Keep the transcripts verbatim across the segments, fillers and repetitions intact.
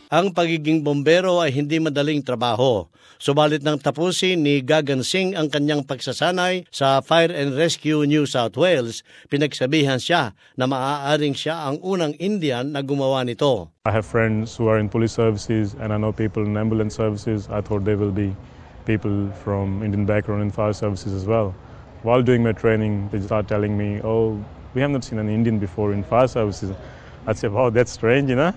Ang pagiging bombero ay hindi madaling trabaho. Subalit nang tapusin ni Gagan Singh ang kanyang pagsasanay sa Fire and Rescue New South Wales, pinagsabihan siya na maaaring siya ang unang Indian na gumawa nito. I have friends who are in police services and I know people in ambulance services. I thought there will be people from Indian background in fire services as well. While doing my training, they start telling me, oh, we have not seen an Indian before in fire services. I'd say, wow, that's strange, you know?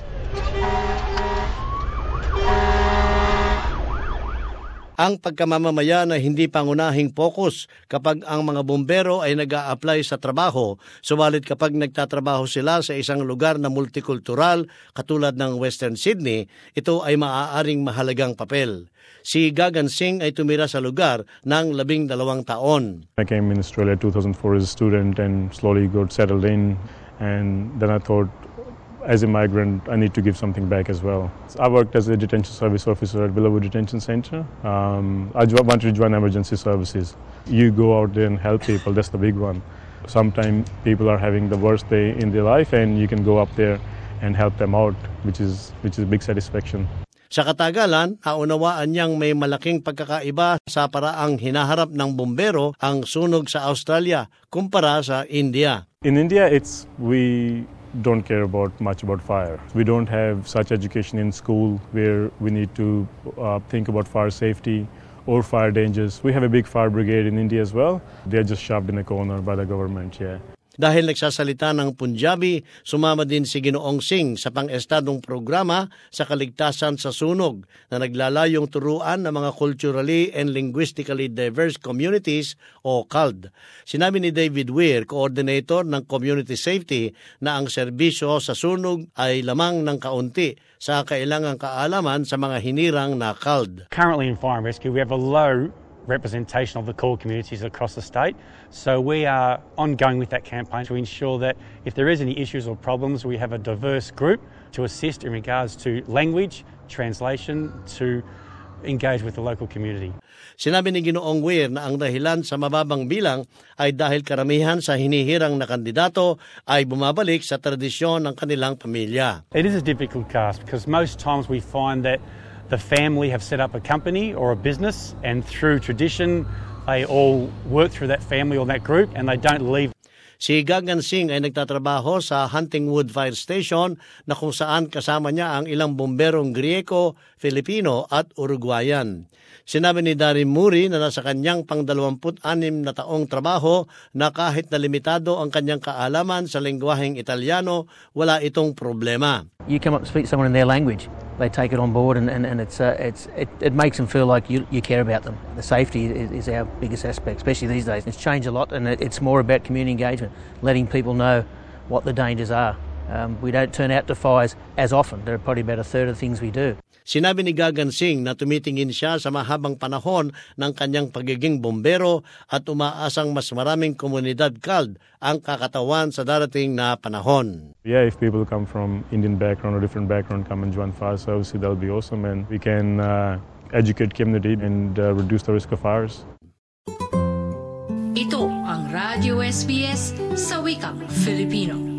Ang pagkamamamaya na hindi pangunahing focus kapag ang mga bombero ay nag-a-apply sa trabaho, subalit kapag nagtatrabaho sila sa isang lugar na multikultural katulad ng Western Sydney, ito ay maaaring mahalagang papel. Si Gagan Singh ay tumira sa lugar ng labing dalawang taon. I came in Australia two thousand four as a student and slowly got settled in, and then I thought, as a migrant, I need to give something back as well. I worked as a detention service officer at Villawood Detention Centre. Um, I wanted to join emergency services. You go out there and help people, that's the big one. Sometimes people are having the worst day in their life and you can go up there and help them out, which is, which is a big satisfaction. Sa katagalan, naunawaan niyang may malaking pagkakaiba sa paraang hinaharap ng bombero ang sunog sa Australia kumpara sa India. In India, it's we don't care about much about fire. We don't have such education in school where we need to uh, think about fire safety or fire dangers. We have a big fire brigade in India as well. They're just shoved in a corner by the government, yeah. Dahil nagsasalita ng Punjabi, sumama din si Ginoong Singh sa pang-estadong programa sa kaligtasan sa sunog na naglalayong turuan ng mga culturally and linguistically diverse communities o C A L D. Sinabi ni David Weir, coordinator ng Community Safety, na ang serbisyo sa sunog ay lamang ng kaunti sa kailangang kaalaman sa mga hinirang na C A L D. Currently in fire and rescue, we have a low representation of the core communities across the state. So we are ongoing with that campaign to ensure that if there is any issues or problems, we have a diverse group to assist in regards to language, translation, to engage with the local community. Sinabi ni Ginoong Weir na ang dahilan sa mababang bilang ay dahil karamihan sa hinihirang na kandidato ay bumabalik sa tradisyon ng kanilang pamilya. It is a difficult task because most times we find that the family have set up a company or a business, and through tradition, they all work through that family or that group, and they don't leave. Si Gagan Singh ay nagtatrabaho sa Huntingwood Fire Station na kung saan kasama niya ang ilang bomberong Grieko, Filipino at Uruguayan. Sinabi ni Darin Muri na nasa kanyang pang-dalawampu't-anim na taong trabaho na kahit na limitado ang kanyang kaalaman sa lengguwaheng Italyano, wala itong problema. You come up to speak to someone in their language, they take it on board and, and, and it's, uh, it's, it, it makes them feel like you, you care about them. The safety is, is our biggest aspect, especially these days. It's changed a lot and it, it's more about community engagement, letting people know what the dangers are. Um, we don't turn out to fires as often. There are probably about a third of the things we do. Sinabi ni Gagan Singh na tumitingin siya sa mahabang panahon ng kanyang pagiging bombero at umaasang mas maraming komunidad C A L D ang kakatawan sa darating na panahon. Yeah, if people come from Indian background or different background come and join fire service, that'll be awesome, and we can uh, educate community and uh, reduce the risk of fires. Ito ang Radio S B S sa wikang Filipino.